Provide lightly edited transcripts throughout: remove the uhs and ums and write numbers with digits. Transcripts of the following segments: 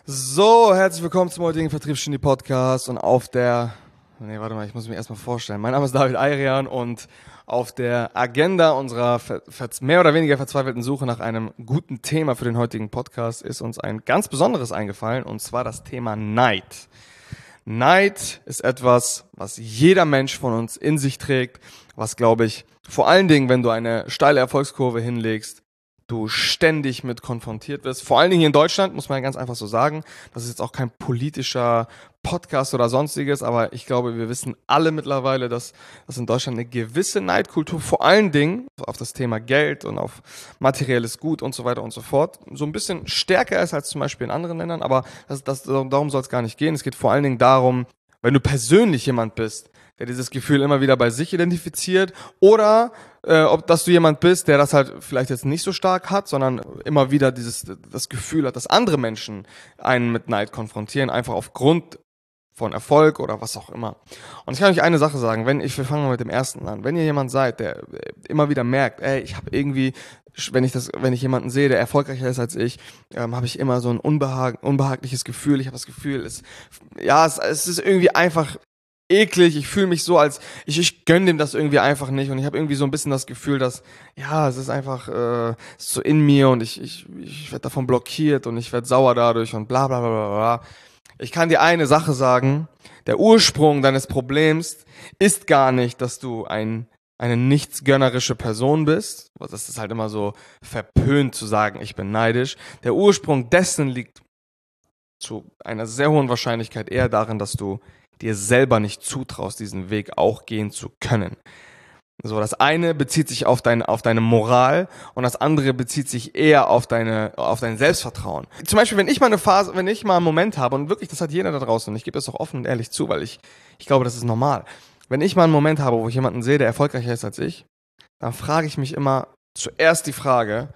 So, herzlich willkommen zum heutigen Vertriebsgenie-Podcast und ich muss mich erstmal vorstellen. Mein Name ist David Ayrian und auf der Agenda unserer mehr oder weniger verzweifelten Suche nach einem guten Thema für den heutigen Podcast ist uns ein ganz besonderes eingefallen, und zwar das Thema Neid. Neid ist etwas, was jeder Mensch von uns in sich trägt, was, glaube ich, vor allen Dingen, wenn du eine steile Erfolgskurve hinlegst, du ständig mit konfrontiert wirst. Vor allen Dingen hier in Deutschland, muss man ja ganz einfach so sagen. Das ist jetzt auch kein politischer Podcast oder sonstiges, aber ich glaube, wir wissen alle mittlerweile, dass in Deutschland eine gewisse Neidkultur, vor allen Dingen auf das Thema Geld und auf materielles Gut und so weiter und so fort, so ein bisschen stärker ist als zum Beispiel in anderen Ländern, aber darum soll es gar nicht gehen. Es geht vor allen Dingen darum, wenn du persönlich jemand bist, der dieses Gefühl immer wieder bei sich identifiziert, oder dass du jemand bist, der das halt vielleicht jetzt nicht so stark hat, sondern immer wieder das Gefühl hat, dass andere Menschen einen mit Neid konfrontieren, einfach aufgrund von Erfolg oder was auch immer. Und ich kann euch eine Sache sagen, wir fangen mal mit dem ersten an. Wenn ihr jemand seid, der immer wieder merkt, ich habe irgendwie, wenn ich jemanden sehe, der erfolgreicher ist als ich, habe ich immer so ein unbehagliches Gefühl. Ich habe das Gefühl, es ist irgendwie einfach eklig, ich fühle mich so, als ich gönne dem das irgendwie einfach nicht, und ich habe irgendwie so ein bisschen das Gefühl, dass, es ist einfach ist so in mir, und ich werde davon blockiert und ich werde sauer dadurch und bla bla bla bla bla. Ich kann dir eine Sache sagen: Der Ursprung deines Problems ist gar nicht, dass du eine nichtsgönnerische Person bist. Das ist halt immer so verpönt zu sagen, ich bin neidisch. Der Ursprung dessen liegt zu einer sehr hohen Wahrscheinlichkeit eher darin, dass du dir selber nicht zutraust, diesen Weg auch gehen zu können. So, das eine bezieht sich auf deine Moral, und das andere bezieht sich eher auf dein Selbstvertrauen. Zum Beispiel, wenn ich mal einen Moment habe, und wirklich, das hat jeder da draußen, und ich gebe das auch offen und ehrlich zu, weil ich glaube, das ist normal. Wenn ich mal einen Moment habe, wo ich jemanden sehe, der erfolgreicher ist als ich, dann frage ich mich immer zuerst die Frage: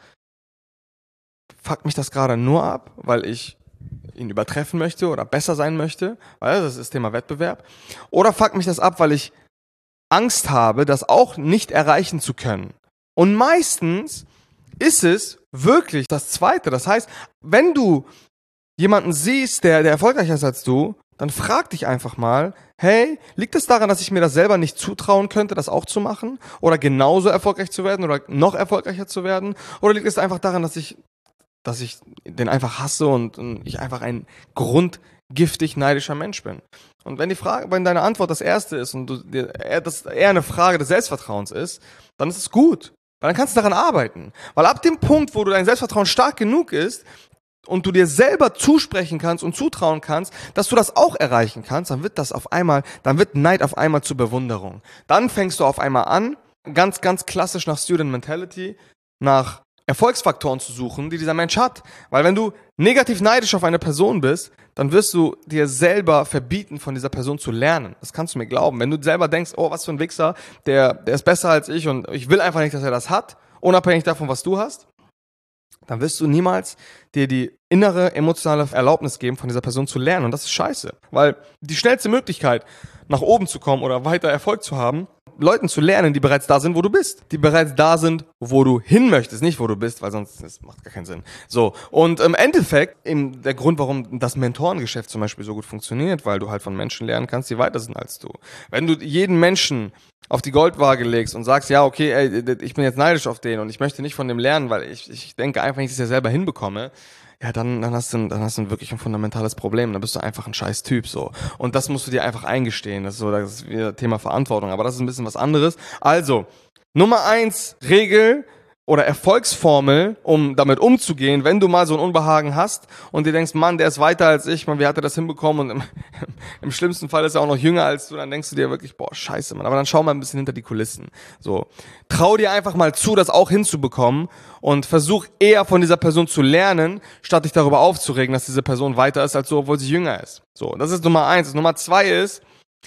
Fuckt mich das gerade nur ab, weil ich ihn übertreffen möchte oder besser sein möchte, weil das ist das Thema Wettbewerb, oder fuckt mich das ab, weil ich Angst habe, das auch nicht erreichen zu können? Und meistens ist es wirklich das Zweite. Das heißt, wenn du jemanden siehst, der erfolgreicher ist als du, dann frag dich einfach mal: Hey, liegt es daran, dass ich mir das selber nicht zutrauen könnte, das auch zu machen, oder genauso erfolgreich zu werden oder noch erfolgreicher zu werden, oder liegt es einfach daran, dass ich den einfach hasse und ich einfach ein grundgiftig neidischer Mensch bin? Und wenn deine Antwort das erste ist und das eher eine Frage des Selbstvertrauens ist, dann ist es gut. Weil dann kannst du daran arbeiten. Weil ab dem Punkt, wo du dein Selbstvertrauen stark genug ist und du dir selber zusprechen kannst und zutrauen kannst, dass du das auch erreichen kannst, dann wird Neid auf einmal zur Bewunderung. Dann fängst du auf einmal an, ganz, ganz klassisch nach Student Mentality, nach Erfolgsfaktoren zu suchen, die dieser Mensch hat. Weil wenn du negativ neidisch auf eine Person bist, dann wirst du dir selber verbieten, von dieser Person zu lernen. Das kannst du mir glauben. Wenn du selber denkst, oh, was für ein Wichser, der ist besser als ich und ich will einfach nicht, dass er das hat, unabhängig davon, was du hast, dann wirst du niemals dir die innere emotionale Erlaubnis geben, von dieser Person zu lernen. Und das ist scheiße. Weil die schnellste Möglichkeit, nach oben zu kommen oder weiter Erfolg zu haben, Leuten zu lernen, die bereits da sind, wo du bist. Die bereits da sind, wo du hin möchtest, nicht wo du bist, weil sonst das macht gar keinen Sinn. So, und im Endeffekt, der Grund, warum das Mentorengeschäft zum Beispiel so gut funktioniert, weil du halt von Menschen lernen kannst, die weiter sind als du. Wenn du jeden Menschen auf die Goldwaage legst und sagst, ja, okay, ich bin jetzt neidisch auf den und ich möchte nicht von dem lernen, weil ich denke einfach, ich das ja selber hinbekomme, ja, dann hast du wirklich ein fundamentales Problem. Dann bist du einfach ein scheiß Typ, so. Und das musst du dir einfach eingestehen. Das ist wieder Thema Verantwortung. Aber das ist ein bisschen was anderes. Also, Nummer 1 Regel oder Erfolgsformel, um damit umzugehen, wenn du mal so ein Unbehagen hast und dir denkst, Mann, der ist weiter als ich, Mann, wie hat er das hinbekommen? Und im schlimmsten Fall ist er auch noch jünger als du, dann denkst du dir wirklich, boah, scheiße, Mann. Aber dann schau mal ein bisschen hinter die Kulissen. So, trau dir einfach mal zu, das auch hinzubekommen, und versuch eher von dieser Person zu lernen, statt dich darüber aufzuregen, dass diese Person weiter ist als du, obwohl sie jünger ist. So, das ist Nummer 1. Nummer 2 ist,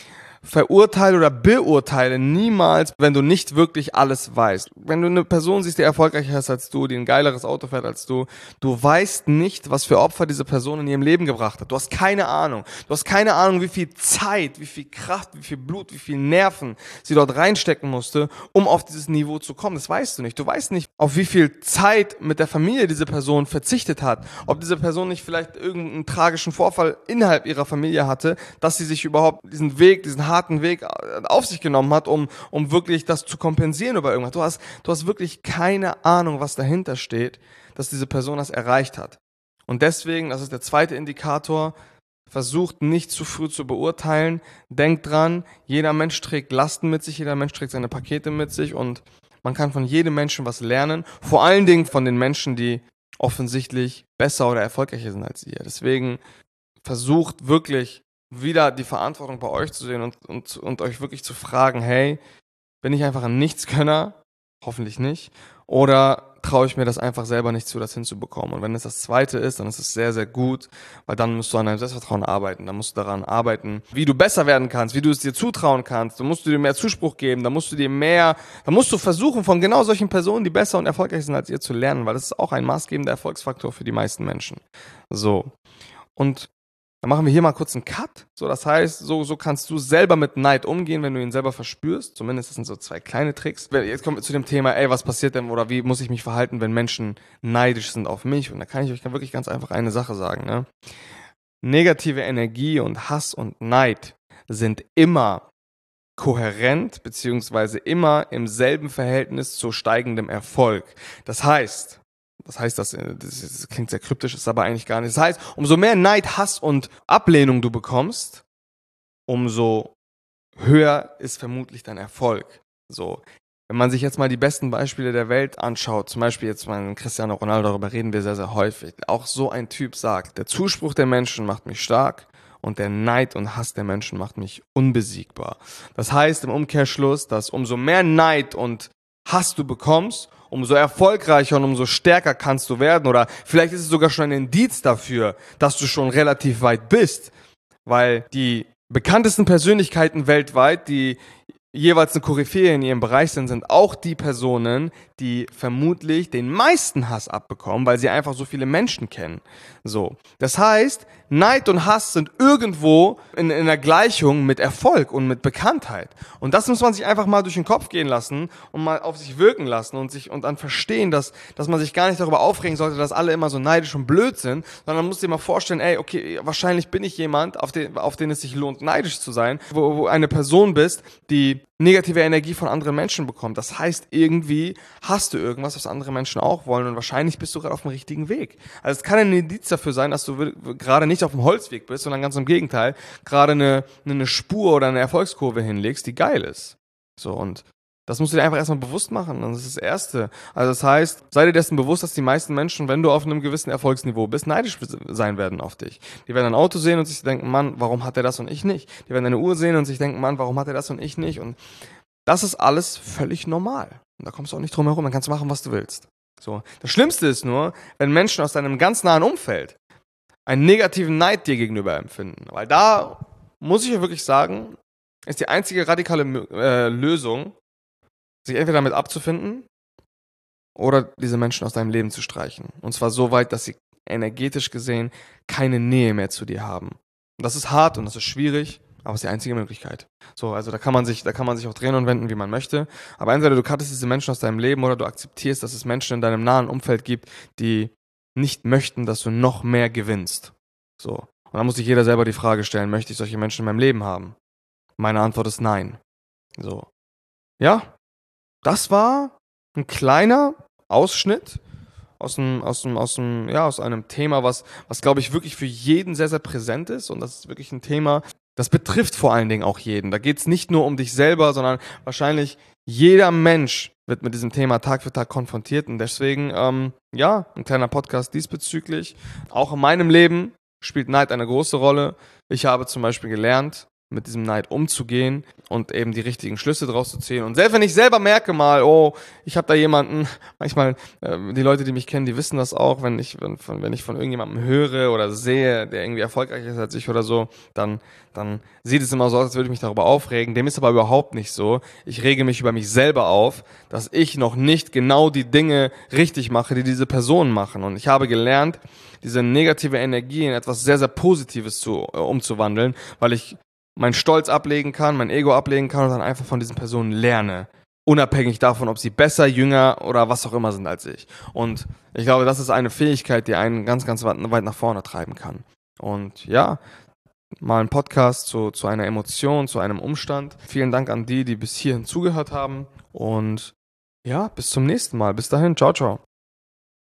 verurteile oder beurteile niemals, wenn du nicht wirklich alles weißt. Wenn du eine Person siehst, die erfolgreicher ist als du, die ein geileres Auto fährt als du weißt nicht, was für Opfer diese Person in ihrem Leben gebracht hat. Du hast keine Ahnung. Du hast keine Ahnung, wie viel Zeit, wie viel Kraft, wie viel Blut, wie viel Nerven sie dort reinstecken musste, um auf dieses Niveau zu kommen. Das weißt du nicht. Du weißt nicht, auf wie viel Zeit mit der Familie diese Person verzichtet hat. Ob diese Person nicht vielleicht irgendeinen tragischen Vorfall innerhalb ihrer Familie hatte, dass sie sich überhaupt diesen harten Weg auf sich genommen hat, um wirklich das zu kompensieren über irgendwas. Du hast wirklich keine Ahnung, was dahinter steht, dass diese Person das erreicht hat. Und deswegen, das ist der zweite Indikator, versucht nicht zu früh zu beurteilen. Denkt dran, jeder Mensch trägt Lasten mit sich, jeder Mensch trägt seine Pakete mit sich und man kann von jedem Menschen was lernen. Vor allen Dingen von den Menschen, die offensichtlich besser oder erfolgreicher sind als ihr. Deswegen versucht wirklich wieder die Verantwortung bei euch zu sehen und euch wirklich zu fragen, hey, bin ich einfach ein Nichtskönner? Hoffentlich nicht. Oder traue ich mir das einfach selber nicht zu, das hinzubekommen? Und wenn es das Zweite ist, dann ist es sehr, sehr gut, weil dann musst du an deinem Selbstvertrauen arbeiten. Dann musst du daran arbeiten, wie du besser werden kannst, wie du es dir zutrauen kannst. Dann musst du dir mehr Zuspruch geben, dann musst du versuchen, von genau solchen Personen, die besser und erfolgreich sind als ihr, zu lernen, weil das ist auch ein maßgebender Erfolgsfaktor für die meisten Menschen. So. Und dann machen wir hier mal kurz einen Cut. So, das heißt, so kannst du selber mit Neid umgehen, wenn du ihn selber verspürst. Zumindest das sind so 2 kleine Tricks. Jetzt kommen wir zu dem Thema, was passiert denn oder wie muss ich mich verhalten, wenn Menschen neidisch sind auf mich? Und da kann ich euch wirklich ganz einfach eine Sache sagen. Ne? Negative Energie und Hass und Neid sind immer kohärent beziehungsweise immer im selben Verhältnis zu steigendem Erfolg. Das klingt sehr kryptisch, ist aber eigentlich gar nicht. Das heißt, umso mehr Neid, Hass und Ablehnung du bekommst, umso höher ist vermutlich dein Erfolg. So. Wenn man sich jetzt mal die besten Beispiele der Welt anschaut, zum Beispiel jetzt mal Cristiano Ronaldo, darüber reden wir sehr, sehr häufig, auch so ein Typ sagt, der Zuspruch der Menschen macht mich stark und der Neid und Hass der Menschen macht mich unbesiegbar. Das heißt im Umkehrschluss, dass umso mehr Neid und Hass du bekommst, umso erfolgreicher und umso stärker kannst du werden. Oder vielleicht ist es sogar schon ein Indiz dafür, dass du schon relativ weit bist. Weil die bekanntesten Persönlichkeiten weltweit, die jeweils eine Koryphäe in ihrem Bereich sind auch die Personen, die vermutlich den meisten Hass abbekommen, weil sie einfach so viele Menschen kennen. So. Das heißt, Neid und Hass sind irgendwo in einer Gleichung mit Erfolg und mit Bekanntheit. Und das muss man sich einfach mal durch den Kopf gehen lassen und mal auf sich wirken lassen und dann verstehen, dass man sich gar nicht darüber aufregen sollte, dass alle immer so neidisch und blöd sind, sondern man muss sich mal vorstellen, okay, wahrscheinlich bin ich jemand, auf den es sich lohnt, neidisch zu sein, wo eine Person bist, die negative Energie von anderen Menschen bekommt. Das heißt, irgendwie hast du irgendwas, was andere Menschen auch wollen und wahrscheinlich bist du gerade auf dem richtigen Weg. Also es kann ein Indiz dafür sein, dass du gerade nicht auf dem Holzweg bist, sondern ganz im Gegenteil, gerade eine Spur oder eine Erfolgskurve hinlegst, die geil ist. So, und das musst du dir einfach erstmal bewusst machen. Und das ist das Erste. Also das heißt, sei dir dessen bewusst, dass die meisten Menschen, wenn du auf einem gewissen Erfolgsniveau bist, neidisch sein werden auf dich. Die werden ein Auto sehen und sich denken, Mann, warum hat er das und ich nicht? Die werden eine Uhr sehen und sich denken, Mann, warum hat er das und ich nicht? Und das ist alles völlig normal. Und da kommst du auch nicht drum herum, dann kannst du machen, was du willst. So. Das Schlimmste ist nur, wenn Menschen aus deinem ganz nahen Umfeld einen negativen Neid dir gegenüber empfinden. Weil da, muss ich wirklich sagen, ist die einzige radikale Lösung, sich entweder damit abzufinden oder diese Menschen aus deinem Leben zu streichen. Und zwar so weit, dass sie energetisch gesehen keine Nähe mehr zu dir haben. Und das ist hart und das ist schwierig, aber es ist die einzige Möglichkeit. So, also da kann man sich auch drehen und wenden, wie man möchte. Aber entweder du cuttest diese Menschen aus deinem Leben oder du akzeptierst, dass es Menschen in deinem nahen Umfeld gibt, die nicht möchten, dass du noch mehr gewinnst. So. Und dann muss sich jeder selber die Frage stellen, möchte ich solche Menschen in meinem Leben haben? Meine Antwort ist nein. So. Ja, das war ein kleiner Ausschnitt aus einem Thema, was glaube ich wirklich für jeden sehr, sehr präsent ist. Und das ist wirklich ein Thema, das betrifft vor allen Dingen auch jeden. Da geht es nicht nur um dich selber, sondern wahrscheinlich jeder Mensch wird mit diesem Thema Tag für Tag konfrontiert. Und deswegen, ein kleiner Podcast diesbezüglich. Auch in meinem Leben spielt Neid eine große Rolle. Ich habe zum Beispiel gelernt, mit diesem Neid umzugehen und eben die richtigen Schlüsse draus zu ziehen. Und selbst wenn ich selber merke mal, oh, ich habe da jemanden, manchmal, die Leute, die mich kennen, die wissen das auch, wenn ich von irgendjemandem höre oder sehe, der irgendwie erfolgreicher ist als ich oder so, dann sieht es immer so aus, als würde ich mich darüber aufregen. Dem ist aber überhaupt nicht so. Ich rege mich über mich selber auf, dass ich noch nicht genau die Dinge richtig mache, die diese Personen machen. Und ich habe gelernt, diese negative Energie in etwas sehr, sehr Positives umzuwandeln, weil ich meinen Stolz ablegen kann, mein Ego ablegen kann und dann einfach von diesen Personen lerne. Unabhängig davon, ob sie besser, jünger oder was auch immer sind als ich. Und ich glaube, das ist eine Fähigkeit, die einen ganz, ganz weit nach vorne treiben kann. Und ja, mal ein Podcast zu einer Emotion, zu einem Umstand. Vielen Dank an die bis hierhin zugehört haben. Und ja, bis zum nächsten Mal. Bis dahin, ciao, ciao.